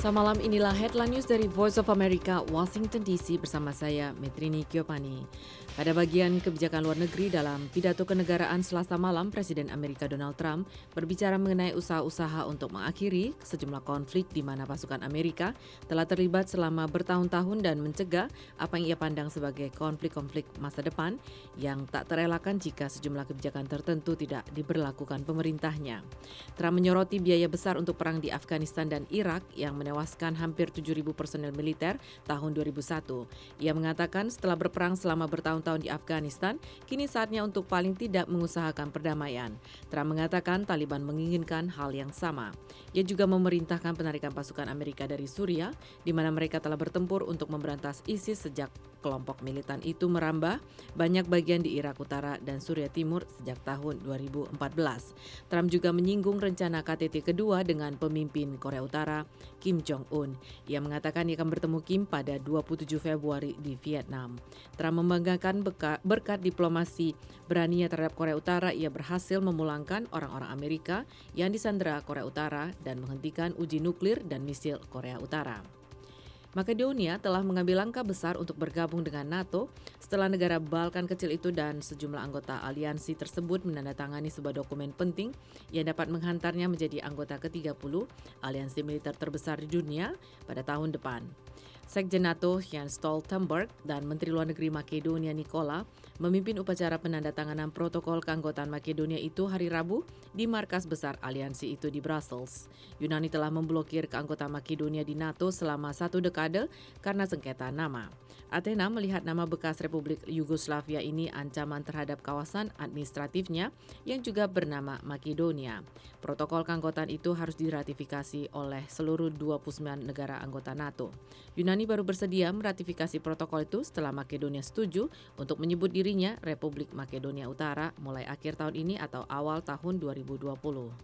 Malam inilah headline news dari Voice of America, Washington DC bersama saya, Metrini Kiopani. Pada bagian kebijakan luar negeri dalam pidato kenegaraan Selasa malam, Presiden Amerika Donald Trump berbicara mengenai usaha-usaha untuk mengakhiri sejumlah konflik di mana pasukan Amerika telah terlibat selama bertahun-tahun dan mencegah apa yang ia pandang sebagai konflik-konflik masa depan yang tak terelakkan jika sejumlah kebijakan tertentu tidak diberlakukan pemerintahnya. Trump menyoroti biaya besar untuk perang di Afghanistan dan Irak yang menewaskan hampir 7.000 personel militer tahun 2001. Ia mengatakan setelah berperang selama bertahun-tahun di Afghanistan, kini saatnya untuk paling tidak mengusahakan perdamaian. Trump mengatakan Taliban menginginkan hal yang sama. Ia juga memerintahkan penarikan pasukan Amerika dari Suriah, di mana mereka telah bertempur untuk memberantas ISIS sejak kelompok militan itu merambah banyak bagian di Irak Utara dan Suriah Timur sejak tahun 2014. Trump juga menyinggung rencana KTT kedua dengan pemimpin Korea Utara, Kim Jong-un. Ia mengatakan ia akan bertemu Kim pada 27 Februari di Vietnam. Trump membanggakan berkat diplomasi beraninya terhadap Korea Utara, ia berhasil memulangkan orang-orang Amerika yang disandera Korea Utara dan menghentikan uji nuklir dan misil Korea Utara. Makedonia telah mengambil langkah besar untuk bergabung dengan NATO setelah negara Balkan kecil itu dan sejumlah anggota aliansi tersebut menandatangani sebuah dokumen penting yang dapat menghantarnya menjadi anggota ke-30 aliansi militer terbesar di dunia pada tahun depan. Sekjen NATO Jens Stoltenberg dan Menteri Luar Negeri Makedonia Nikola memimpin upacara penandatanganan protokol keanggotaan Makedonia itu hari Rabu di markas besar aliansi itu di Brussels. Yunani telah memblokir keanggotaan Makedonia di NATO selama 1 dekade karena sengketa nama. Athena melihat nama bekas Republik Yugoslavia ini ancaman terhadap kawasan administratifnya yang juga bernama Makedonia. Protokol keanggotaan itu harus diratifikasi oleh seluruh 29 negara anggota NATO. Yunani baru bersedia meratifikasi protokol itu setelah Makedonia setuju untuk menyebut dirinya Republik Makedonia Utara mulai akhir tahun ini atau awal tahun 2020.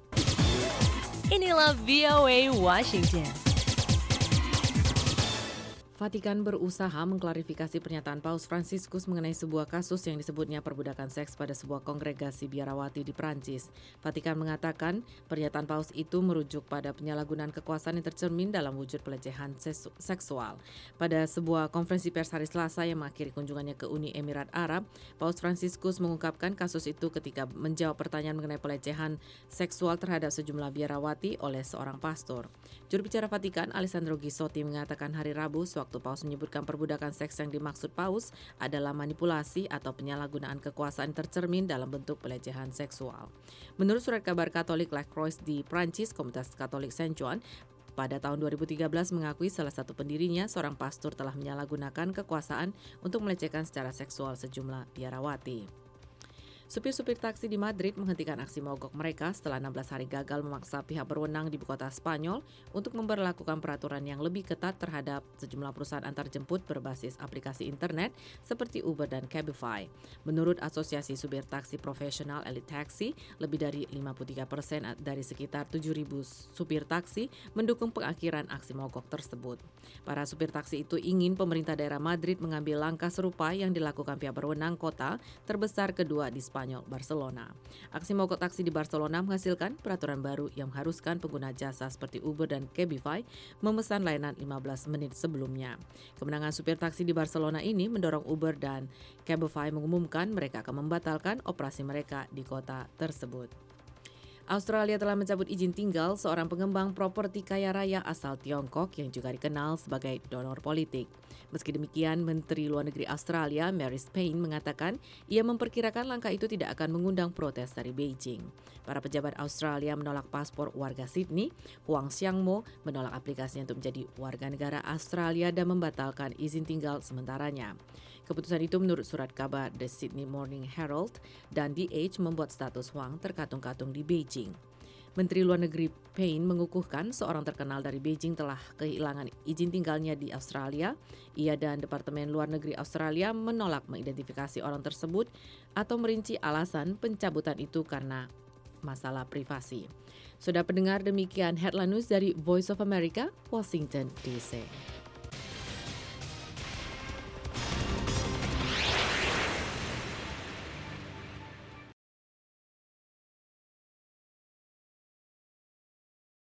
Inilah VOA Washington. Vatikan berusaha mengklarifikasi pernyataan Paus Fransiskus mengenai sebuah kasus yang disebutnya perbudakan seks pada sebuah kongregasi biarawati di Prancis. Vatikan mengatakan pernyataan Paus itu merujuk pada penyalahgunaan kekuasaan yang tercermin dalam wujud pelecehan seksual. Pada sebuah konferensi pers hari Selasa yang mengakhiri kunjungannya ke Uni Emirat Arab, Paus Fransiskus mengungkapkan kasus itu ketika menjawab pertanyaan mengenai pelecehan seksual terhadap sejumlah biarawati oleh seorang pastor. Juru bicara Vatikan, Alessandro Ghissotti, mengatakan hari Rabu waktu Paus menyebutkan perbudakan seks yang dimaksud Paus adalah manipulasi atau penyalahgunaan kekuasaan tercermin dalam bentuk pelecehan seksual. Menurut surat kabar Katolik La Croix di Prancis, Komunitas Katolik Saint John pada tahun 2013 mengakui salah satu pendirinya, seorang pastor, telah menyalahgunakan kekuasaan untuk melecehkan secara seksual sejumlah biarawati. Supir-supir taksi di Madrid menghentikan aksi mogok mereka setelah 16 hari gagal memaksa pihak berwenang di ibu kota Spanyol untuk memberlakukan peraturan yang lebih ketat terhadap sejumlah perusahaan antarjemput berbasis aplikasi internet seperti Uber dan Cabify. Menurut Asosiasi Supir Taksi Profesional Elite Taxi, lebih dari 53% dari sekitar 7.000 supir taksi mendukung pengakhiran aksi mogok tersebut. Para supir taksi itu ingin pemerintah daerah Madrid mengambil langkah serupa yang dilakukan pihak berwenang kota terbesar kedua di Spanyol, Barcelona. Aksi mogok taksi di Barcelona menghasilkan peraturan baru yang mengharuskan pengguna jasa seperti Uber dan Cabify memesan layanan 15 menit sebelumnya. Kemenangan supir taksi di Barcelona ini mendorong Uber dan Cabify mengumumkan mereka akan membatalkan operasi mereka di kota tersebut. Australia telah mencabut izin tinggal seorang pengembang properti kaya raya asal Tiongkok yang juga dikenal sebagai donor politik. Meski demikian, Menteri Luar Negeri Australia, Marise Payne, mengatakan ia memperkirakan langkah itu tidak akan mengundang protes dari Beijing. Para pejabat Australia menolak paspor warga Sydney. Huang Xiangmo menolak aplikasinya untuk menjadi warga negara Australia dan membatalkan izin tinggal sementaranya. Keputusan itu menurut surat kabar The Sydney Morning Herald dan The Age membuat status Huang terkatung-katung di Beijing. Menteri Luar Negeri Payne mengukuhkan seorang terkenal dari Beijing telah kehilangan izin tinggalnya di Australia. Ia dan Departemen Luar Negeri Australia menolak mengidentifikasi orang tersebut atau merinci alasan pencabutan itu karena masalah privasi. Sudah pendengar, demikian headline news dari Voice of America, Washington DC.